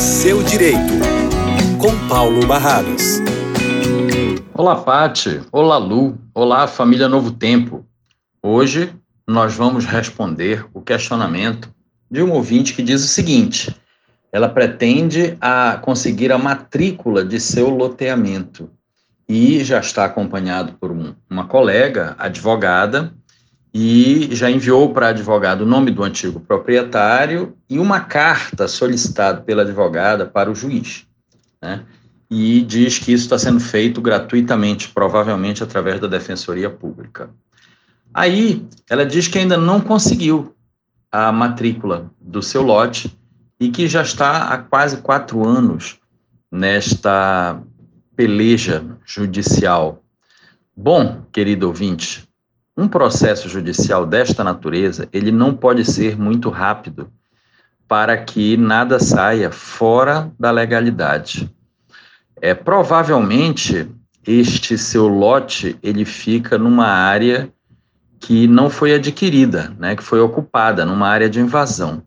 Seu Direito, com Paulo Barradas. Olá, Pati. Olá, Lu. Olá, família Novo Tempo. Hoje nós vamos responder o questionamento de um ouvinte que diz o seguinte: ela pretende conseguir a matrícula de seu loteamento e já está acompanhado por uma colega, advogada, e já enviou para a advogada o nome do antigo proprietário e uma carta solicitada pela advogada para o juiz, né? E diz que isso está sendo feito gratuitamente, provavelmente através da Defensoria Pública. Aí, ela diz que ainda não conseguiu a matrícula do seu lote e que já está há quase 4 anos nesta peleja judicial. Bom, querido ouvinte, um processo judicial desta natureza, ele não pode ser muito rápido para que nada saia fora da legalidade. Provavelmente, este seu lote, ele fica numa área que não foi adquirida, né, que foi ocupada, numa área de invasão.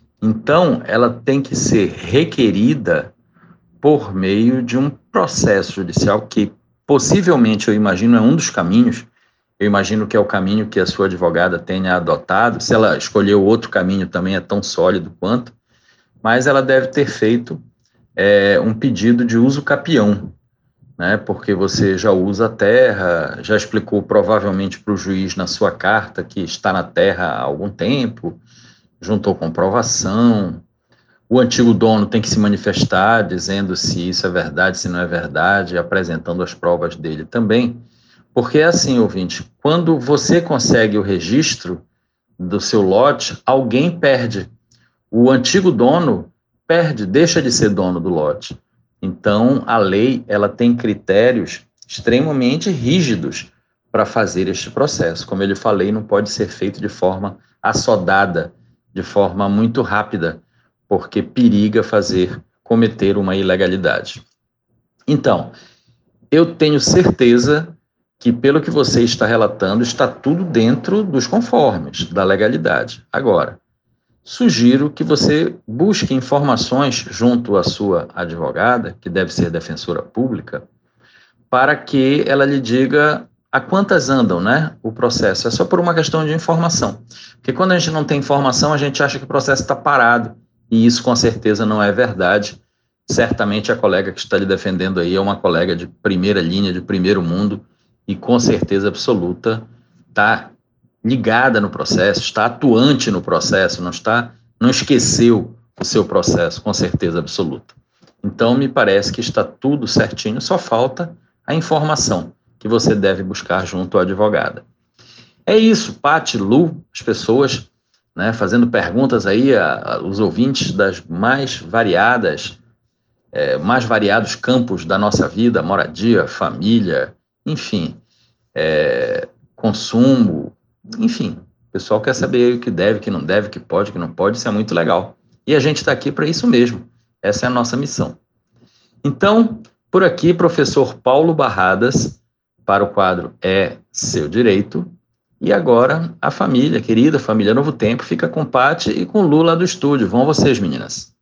Então, ela tem que ser requerida por meio de um processo judicial que, possivelmente, eu imagino, é um dos caminhos. Eu imagino que é o caminho que a sua advogada tenha adotado. Se ela escolheu outro caminho, também é tão sólido quanto, mas ela deve ter feito um pedido de uso capião, né? Porque você já usa a terra, já explicou provavelmente para o juiz na sua carta que está na terra há algum tempo, juntou comprovação. O antigo dono tem que se manifestar dizendo se isso é verdade, se não é verdade, apresentando as provas dele também. Porque é assim, ouvinte, quando você consegue o registro do seu lote, alguém perde. O antigo dono perde, deixa de ser dono do lote. Então, a lei, ela tem critérios extremamente rígidos para fazer este processo. Como eu lhe falei, não pode ser feito de forma assodada, de forma muito rápida, porque periga cometer uma ilegalidade. Então, eu tenho certeza que, pelo que você está relatando, está tudo dentro dos conformes, da legalidade. Agora, sugiro que você busque informações junto à sua advogada, que deve ser defensora pública, para que ela lhe diga a quantas andam, né, o processo. É só por uma questão de informação. Porque quando a gente não tem informação, a gente acha que o processo está parado, e isso com certeza não é verdade. Certamente a colega que está lhe defendendo aí é uma colega de primeira linha, de primeiro mundo, e com certeza absoluta está ligada no processo, está atuante no processo, não esqueceu o seu processo, com certeza absoluta. Então, me parece que está tudo certinho, só falta a informação que você deve buscar junto à advogada. É isso, Pati, Lu, as pessoas, né, fazendo perguntas aí aos ouvintes das mais variados campos da nossa vida, moradia, família, enfim, consumo, enfim, o pessoal quer saber o que deve, o que não deve, o que pode, o que não pode, isso é muito legal. E a gente está aqui para isso mesmo, essa é a nossa missão. Então, por aqui, professor Paulo Barradas, para o quadro Seu Direito, e agora a família, querida família Novo Tempo, fica com Pati e com Lu lá do estúdio. Vão vocês, meninas.